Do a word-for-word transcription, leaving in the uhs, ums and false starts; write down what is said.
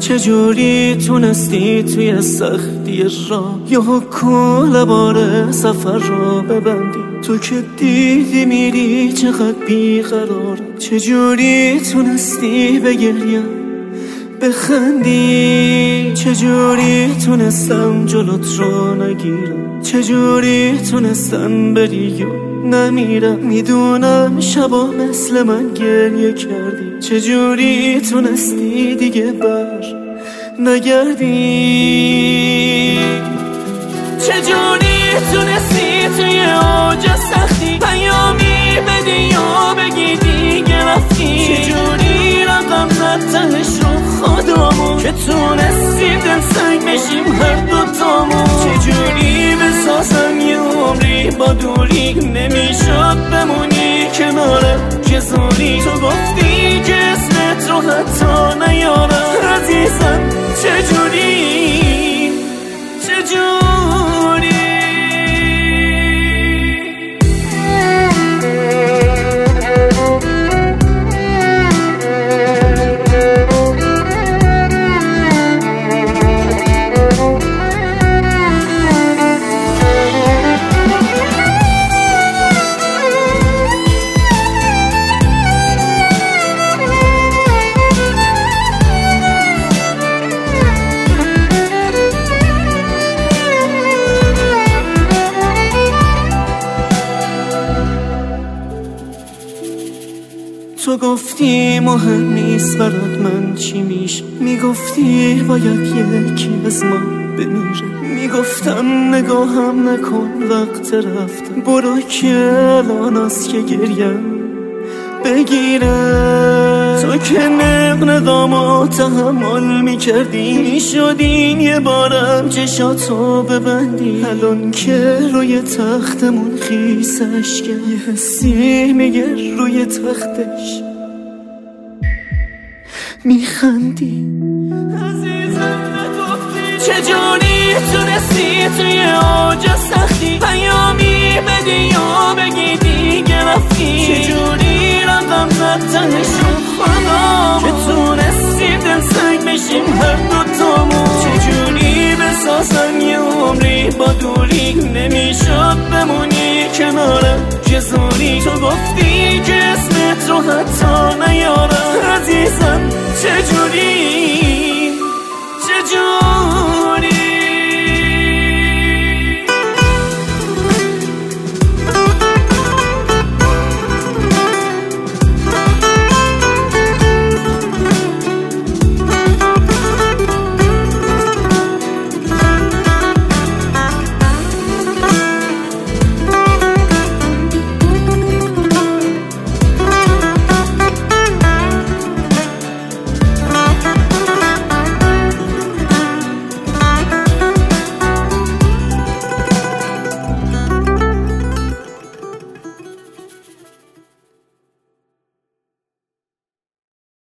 چجوری تونستی توی سختی راه یا کل بار سفر را ببندی؟ تو که دیدی میری چقدر بیقرار، چجوری تونستی بگریم بخندی؟ چجوری تونستم جلوت رو نگیرم؟ چجوری تونستم بری و نمیرم؟ میدونم شبا مثل من گریه کردی، چجوری تونستی دیگه بر نگردی؟ چجوری تونستی توی اوج سختی پیامی بدی یا بگی دیگه رفتی؟ چجوری رقم زد تهش رو خودمون که تونستیم دل سنگ بشیم هر دوتامون؟ چجوری بسازم یه عمری با دوری نمیشد بمونی کنارم که زوری؟ تو گفتی که اسمت رو حتی نیارم عزیزم، چجوری چجوری تو گفتی مهم نیست برات من چی میشه، میگفتی باید یکی از ما بمیره، میگفتم نگاهم نکن وقت رفتن، برو که الان است که گریم بگیره. تو که نقنقامو تحمل میکردی، میشدین یه بارم چشاتو ببندی، الان که روی تختمون خیسش که یه حسی میگه روی تختش میخندی. عزیزم نگفتی چجوری تونستی توی اوج سختی پیامی بدی یا بگی دیگه رفتی؟ چجوری رقم زد تهش رو خودمون که تونستیم دل سنگ بشیم هر دوتامون؟ چجوری بسازم یه عمری با دوری نمیشد بمونی کنارم که زوری؟ تو گفتی که اسمت رو حتی نیارم عزیز